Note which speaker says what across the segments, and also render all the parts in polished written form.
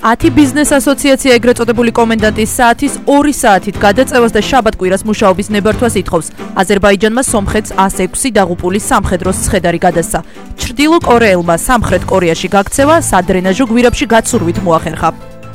Speaker 1: 10 ბიზნეს ასოციაცია ეგრეთ წოდებული კომენდანტის საათის 2 საათით გადაწევას და შაბათ-კვირას მუშაობის ნებართვას ითხოვს. აზერბაიჯანმა სომხეთს 106 დაღუპული სამხედროს ცხედარი გადასცა. ჩრდილო კორეელმა სამხრეთ კორეაში გაქცევა სადრენაჟო გვირაბში გაცურვით მოახერხა.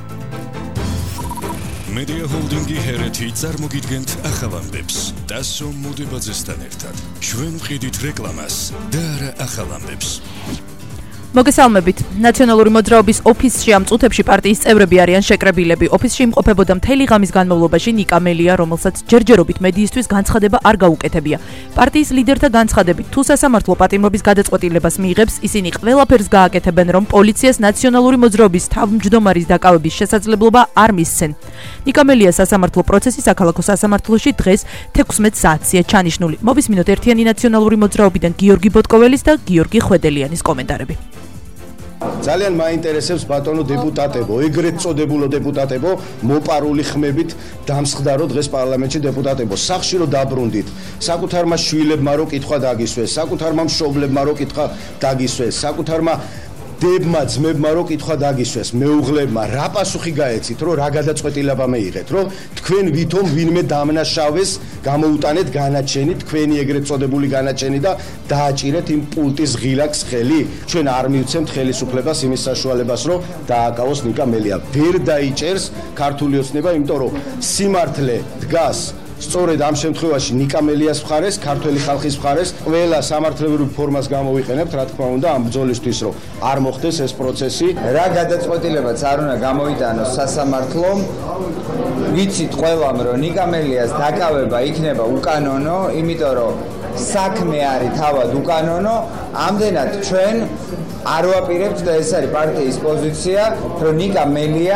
Speaker 2: Media Holding-ი ჰერეთი წარმოგიდგენთ ახალ ამბებს. დასო მოდებაძესთან ერთად. ჩვენ ვყიდით რეკლამას და არა ახალ ამბებს.
Speaker 1: მოგესალმებით. ნაციონალური მოძრაობის ოფისში ამ წუთებში პარტიის წევრები არიან შეკრებილები. ოფისში იმყოფებოდა მთელი ღამის განმავლობაში ნიკა მელია, რომელსაც ჯერჯერობით მედიისთვის განცხადება არ გაუკეთებია. პარტიის ლიდერთა განცხადებით, თუ სასამართლო პატიმრობის გადაწყვეტილებას მიიღებს, ისინი ყველაფერს გააკეთებენ, რომ პოლიციას ნაციონალური მოძრაობის თავმჯდომარის დაკავების შესაძლებლობა არ მისცენ. ნიკა მელია სასამართლო პროცესი საქალაქო სასამართლოში დღეს 16 საათზეა ჩანიშნული. მოვისმინოთ ერთიანი ნაციონალური მოძრაობიდან გიორგი ბოტკოველის და გიორგი ხვედელიანის კომენტარები.
Speaker 3: ძალიან მაინტერესებს ბატონო დეპუტატებო, ეგრეთ წოდებულო დეპუტატებო, მოპარული ხმებით დამსხდარო დღეს პარლამენტში დეპუტატებო, სახში რო დაბრუნდით, საკუთარმა შვილებმა რო კითხვა დაგისვეს, საკუთარმა მშობლებმა რო კითხვა დაგისვეს, საკუთარმა დებმა ძმებმა რო კითხვა დაგისვეს, მეუღლებმა რა პასუხი გაეცით, რომ რა გადაწყვეტილება მეიღეთ, რომ თქვენ ვითომ ვინმე დამნაშავეს, გამოუტანეთ განაჩენი, თქვენი ეგრეთ წოდებული განაჩენი და დააჭირეთ იმ პულტის ღილაკს ხელი. ჩვენ არ მივცემთ ხელისუფლებას იმის საშუალებას, რომ დააკავოს ნიკა მელია. ვერ დაიჭერს ქართული ოცნება, იმიტომ რომ სიმართლე დგას სწორედ ამ შემთხვევაში ნიკა მელიას მხარეს, ქართველი ხალხის მხარეს, ყველა სამართლებრივ ფორმას გამოვიყენებთ, რა თქმა უნდა, ამ ბრძოლისთვის, რომ არ მოხდეს ეს პროცესი.
Speaker 4: რა გადაწყვეტილებაც არ უნდა გამოიტანოს სასამართლომ. ვიცით ყველამ, რომ ნიკა მელიას დაკავება იქნება უკანონო, იმიტომ რომ საქმე არის თავად უკანონო, ამდენად ჩვენ არ ვაპირებთ და ეს არის პარტიის პოზიცია, რომ ნიკა მელია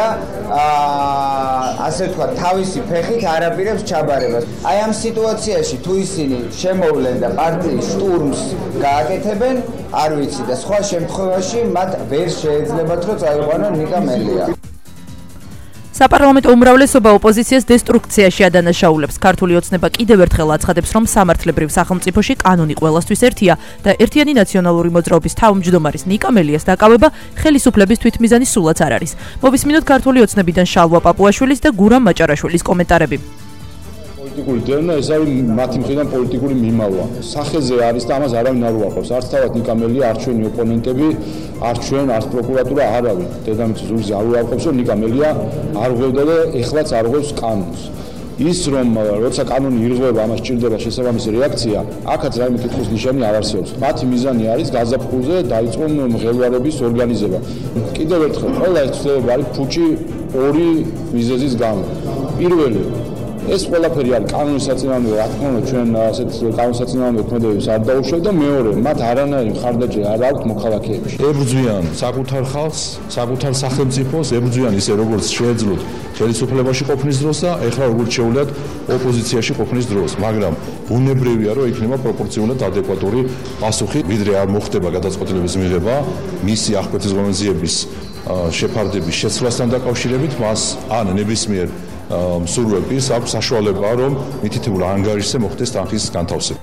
Speaker 4: ასე ვთქვათ, თავისი ფეხით არ აპირებს ჩაბარებას. აი ამ სიტუაციაში თუ ისინი შემოვლენ და პარტიის შტურმს გააკეთებენ, არ ვიცი და სხვა შემთხვევაში მათ ვერ შეეძლებათ, რომ წაიყვანონ ნიკა მელია.
Speaker 1: საპარლამენტო უმრავლესობა ოპოზიციას დესტრუქციაში ადანაშაულებს. ქართული ოცნება კიდევ ერთხელ აცხადებს, რომ სამართლებრივ სახელმწიფოში კანონი ყველასთვის ერთია და ერთიანი ნაციონალური მოძრაობის თავმჯდომარის ნიკა მელიას დაკავება ხელისუფლების თვითმიზანი სულაც არ არის. მოვისმინოთ ქართული ოცნებიდან შალვა პაპუაშვილის და გურამ მაჭარაშვილის კომენტარები.
Speaker 5: პოლიტიკური დევნა ეს არის მათი მხრიდან პოლიტიკური მიმალვა. სახეზე არის და ამას არავინ არ უარყოფს. არც თავად ნიკა მელია, არც ჩვენი ოპონენტები, არც ჩვენ, არც პროკურატურა არავინ. დედამიწის ზურგზე არ უარყოფს, რომ ნიკა მელია არ ღვევდა და ეხლაც არ ღვევს კანონს. ის რომ როცა კანონი ირღვევა, ამას ჭირდება შესაბამისი რეაქცია, აქაც რაიმე კითხვის ნიშანი არ არსებობს. მათი მიზანი არის გაზაფხულზე დაიწყონ მღელვარების ორგანიზება. კიდევ ერთხელ, ყველა ეს ცვლილებები არის ფუჭი ორი მიზეზის გამო. პირველი ეს ყველაფერი არის კანონის საწინააღმდეგო, რა თქმა უნდა ჩვენ ასეთ კანონის საწინააღმდეგო ქმედებებს არ დაუშვებთ და მეორე, მათ არანაირი მხარდაჭერა არ აქვთ მოქალაქეებში.
Speaker 6: ებრძვიან საკუთარ ხალხს, საკუთარ სახელმწიფოს, ებრძვიან ისე როგორც შეეძლოთ ხელისუფლებაში ყოფნის დროს და ეხლა როგორც შეუძლიათ ოპოზიციაში ყოფნის დროს, მაგრამ ბუნებრივია რომ იქნება პროპორციულად ადეკვატური პასუხი, ვიდრე არ მოხდება გადაწყვეტილების მიღება მისი აღკვეთის ღონისძიების შეფარდების შეცვლასთან დაკავშირებით, მას ან ნებისმიერ მსურველს აქვს საშუალება, რომ მითითებულ ანგარიშზე მოხდეს თანხის განთავსება.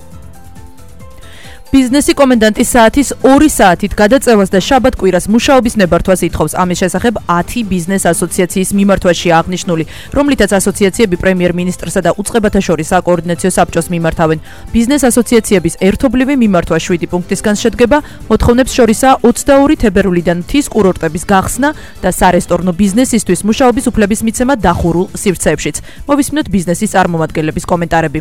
Speaker 1: ბიზნესი კომენდანტის საათის 2 საათით გადაწევას და შაბათ-კვირას მუშაობის ნებართვას ითხოვს. ამის შესახებ 10 ბიზნეს ასოციაციის მიმართვაში აღნიშნული, რომლითაც ასოციაციები პრემიერ-მინისტრსა და უწყებათა შორის საკოორდინაციო საბჭოს მიმართავენ. ბიზნეს ასოციაციების ერთობლივი მიმართვა 7 პუნქტისგან შედგება, მოთხოვნებს შორისაა 22 თებერვლიდან მთის კურორტების გახსნა და სარესტორნო ბიზნესისთვის მუშაობის უფლების მიცემა დახურულ სივრცეებშიც. მოვისმინოთ ბიზნესის წარმომადგენლების კომენტარები.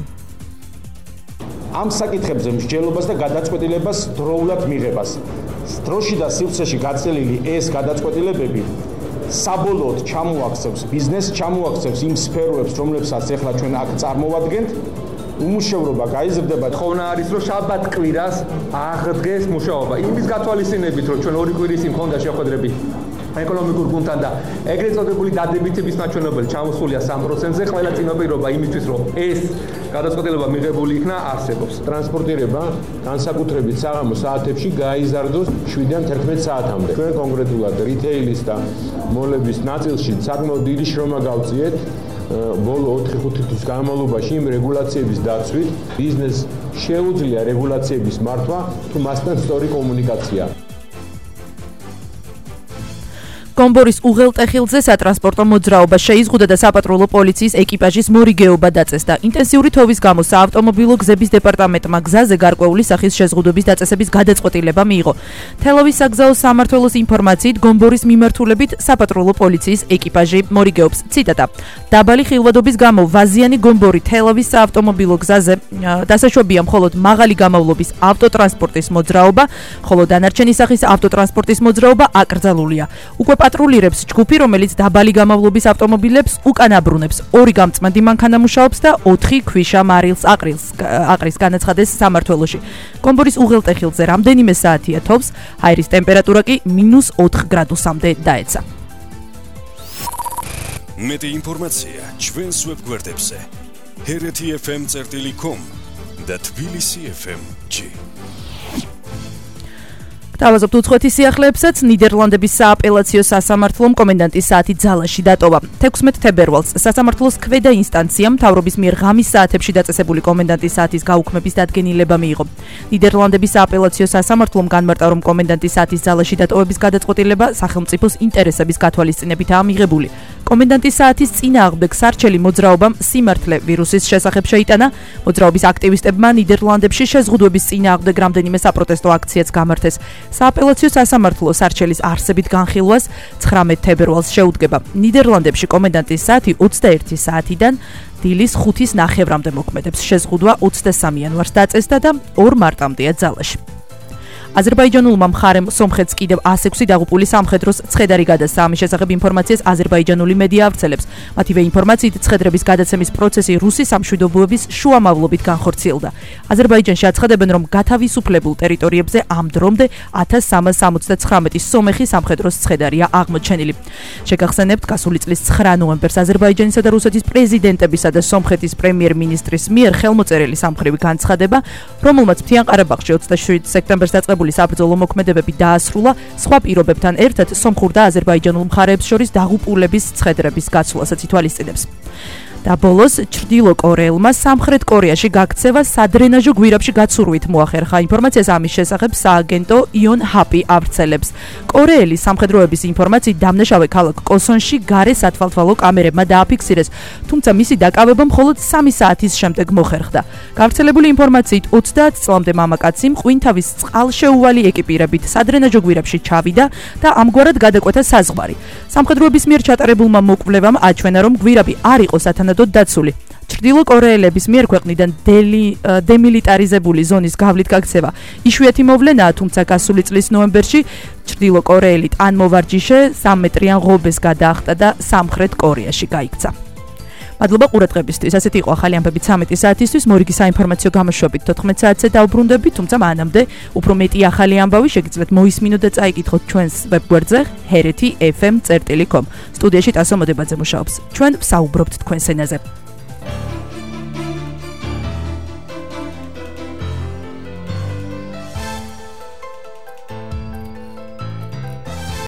Speaker 7: ამ საკითხებზე მსჯელობას და გადაწყვეტილებას დროულად მიღებას. დროში და სივრცეში გაწელილი ეს გადაწყვეტილებები საბოლოოდ ჩამოაქცევს ბიზნესს, ჩამოაქცევს იმ სფეროებს, რომლებსაც ახლა ჩვენ აქ წარმოვადგენთ. უმუშევრობა გაიზრდება.
Speaker 8: ხოვნა არის, რომ შაბათ-კვირას აღდგეს მუშაობა. იმის გათვალისწინებით, რომ ჩვენ 2 კვირის იმ ხონდა შეხვედრები ეკონომიკურ გუნდთან და ეგრეთ წოდებული დადებითების მაჩვენებელი ჩამოსულია 3%-ზე, ყველა წინაპირობა იმისთვის, რომ ეს გადაწყვეტილება მიღებული იქნა, არსებობს.
Speaker 7: ტრანსპორტირება განსაკუთრებით საღამო საათებში გაიზარდოს 7-დან 11 საათამდე. ჩვენ კონკრეტულად რიტეილის და მოლების ნაწილში საკმაოდ დიდი შრომა გავწიეთ. ბოლო 4-5 თვის განმავლობაში იმ რეგულაციების დაცვით ბიზნესს შეუძლია რეგულაციების მართვა, თუ მასთან სწორი კომუნიკაცია.
Speaker 1: გომბორის უღელტეხილზე სატრანსპორტო მოძრაობა შეიზღუდა და საპატრულო პოლიციის ეკიპაჟის მორიგეობა დაწესდა. ინტენსიური თოვის გამო საავტომობილო გზების დეპარტამენტმა გზაზე გარკვეული სახის შეზღუდვების დაწესების გადაწყვეტილება მიიღო. თელავის საგზაო სამმართველოს ინფორმაციით გომბორის მიმართულებით საპატრულო პოლიციის ეკიპაჟი მორიგეობს. ციტატა: დაბალი ხილვადობის გამო ვაზიანი გომბორი თელავის საავტომობილო გზაზე დასაშვებია მხოლოდ მაღალი გამავლობის ავტოტრანსპორტის მოძრაობა, ხოლო დანარჩენი სახის ავტოტრანსპორტის მოძრაობა აკრძალულია. უკვე პატრულირებს ჯგუფი, რომელიც დაბალი გამავლობის ავტომობილებს უკან აბრუნებს. 2 გამწმენდი მანქანა მუშაობს და 4 ქვიშა მარილს აყრის, განაცხადეს სამმართველოში. გომბორის უღელტეხილზე რამდენიმე საათია თოვს, ჰაერის ტემპერატურა კი -4 გრადუსამდე დაეცა.
Speaker 2: მეტი ინფორმაცია ჩვენს ვებგვერდებზე hereti.fm.com და tbilisi.fm.g.
Speaker 1: დავაზობთ უცხოეთის სიახლეებსაც. ნიდერლანდების სააპელაციო სასამართლომ კომენდანტის საათი ძალაში დატოვა. 16 თებერვალს სასამართლოს ქვედა ინსტანციამ მთავრობის მიერ ღამის საათებში დაწესებული კომენდანტის საათის გაუქმების დადგენილება მიიღო. ნიდერლანდების სააპელაციო სასამართლომ განმარტა, რომ კომენდანტის საათის ძალაში დატოვების გადაწყვეტილება სახელმწიფოს ინტერესების გათვალისწინებითაა მიღებული. კომენდანტის საათის წინააღმდეგ სარჩელი მოძრაობამ სიმართლე ვირუსის შესახებ შეიტანა. მოძრაობის აქტივისტებმა ნიდერლანდებში შეზღუდვების წინააღმდეგ რამდენიმე საპროტესტო აქციაც გამართეს. სააპელაციო სასამართლო სარჩელის არსებით განხილვას 19 თებერვალს შეუდგება. ნიდერლანდებში კომენდანტის საათი 21 საათიდან დილის 5-ის ნახევრამდე მოქმედებს. შეზღუდვა 23 იანვარს დაწესდა და 2 მარტამდეა ძალაში. აზერბაიჯანულმა მხარემ სომხეთს კიდევ 106 დაღუპული სამხედროს ცხედარი გადასცა. ამის შესახებ ინფორმაციას აზერბაიჯანული მედია ავრცელებს. მათივე ინფორმაციით ცხედრების გადაცემის პროცესი რუსის სამშვიდობოების შუამავლობით განხორციელდა. აზერბაიჯანში აცხადებენ, რომ გათავისუფლებულ ტერიტორიებზე ამ დრომდე 1379 სომეხი სამხედროს ცხედარია აღმოჩენილი. შეგახსენებთ, გასული წლის 9 ნოემბერს აზერბაიჯანისა და რუსეთის პრეზიდენტებისა და სომხეთის პრემიერ-მინისტრის მიერ ხელმოწერილი სამხრივი განცხადება, რომელმაც მთიან ყარაბაღში 27 სექტემბერს დაწყებული საბრძოლო მოქმედებები დაასრულა, სხვა პირობებთან ერთად სომხურ და აზერბაიჯანულ მხარეებს შორის დაღუპულების ცხედრების გაცვლასაც ითვალისწინებს. და ბოლოს ჩრდილო კორეელმა სამხრეთ კორეაში გაქცევა სადრენაჟო გვირაბში გაცურვით მოახერხა. ინფორმაციას ამის შესახებ სააგენტო იონჰაპი ავრცელებს. კორეელი სამხედროების ინფორმაციით დამნაშავე ქალაქ კოსონში გარე სათვალთვალო კამერებმა დააფიქსირეს, თუმცა მისი დაკავება მხოლოდ 3 საათის შემდეგ მოხერხდა. გავრცელებული ინფორმაციით 30 წლამდე მამაკაცი მყინთავის წყალშეუვალი ეკიპირებით სადრენაჟო გვირაბში ჩავიდა და ამგვარად გადაკვეთა საზღვარი. სამხედროების მიერ ჩატარებულმა მოკვლევამ აჩვენა, რომ გვირაბი არ იყო სათანადოდ დაცული. ჩრდილო კორეელების მიერ ქვეყნიდან დემილიტარიზებული ზონის გავლით გაქცევა იშვიათი მოვლენაა, თუმცა გასული წლის ნოემბერში ჩრდილო კორეელი ტანმოვარჯიშე 3 მეტრიან ღობეს გადაახტა და სამხრეთ კორეაში გაიქცა. მადლობა ყურადღებისთვის. ასეთი იყო ახალი ამბები 13 საათისთვის. მორიგი საინფორმაციო გამოშვებით 14 საათზე დავბრუნდებით, თუმცა მანამდე უფრო მეტი ახალი ამბავი შეგიძლიათ მოისმინოთ და წაიკითხოთ ჩვენს ვებგვერდზე hereti.fm.com. სტუდიაში ტასო მოდებაძე მუშაობს. ჩვენ ვსაუბრობთ თქვენს ენაზე.